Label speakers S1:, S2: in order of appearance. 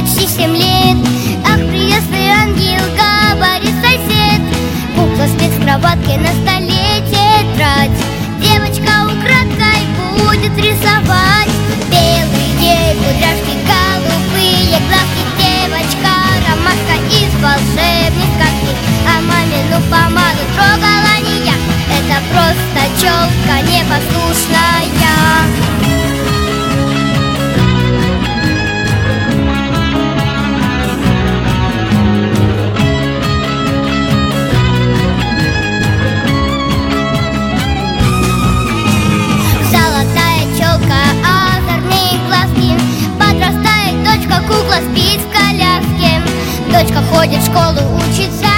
S1: почти 7 лет. Ах, приветствуй, ангел, говорит сосед. Кукла спит в кроватке, на столе тетрадь. Девочка украдкой будет рисовать. Белый день, кудряшки голубые, глазки, девочка, ромашка из волшебной сказки. А мамину помаду трогала не я, это просто челка непослушная. Кукла спит в коляске, дочка ходит в школу, учится.